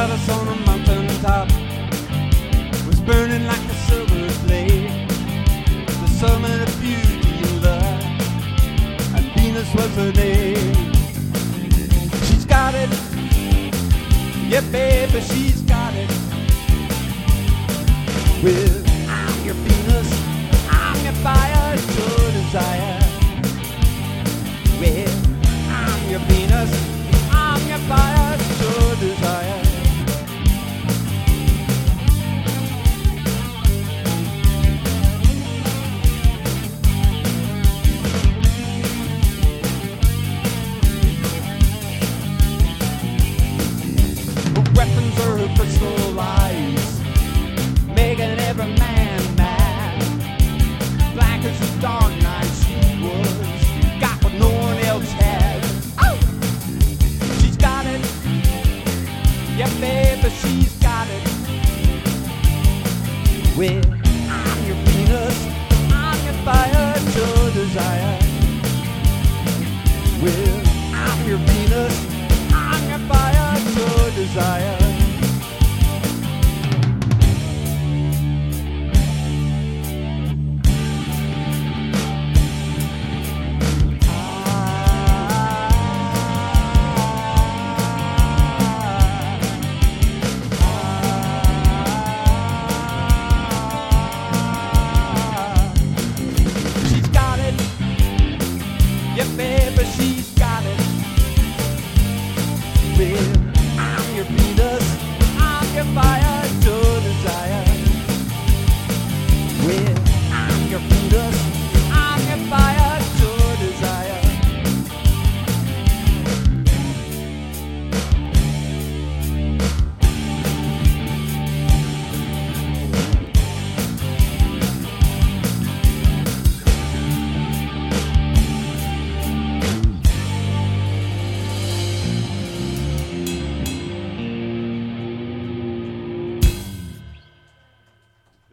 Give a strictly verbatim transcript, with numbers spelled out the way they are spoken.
palace on a mountain top was burning like a silver flame, the summit of beauty and love, and Venus was her name. She's got it, yeah baby, she's got it. Well, I'm your Venus, I'm your fire, your desire. Well, I'm your Venus, I'm your fire, your desire. Weapons are her crystal eyes, making every man mad. Black as a dark night she was, got what no one else had. Oh! She's got it, yeah baby, she's got it. Well, I'm your Venus, I'm your fire, your desire. Well, I'm your Venus,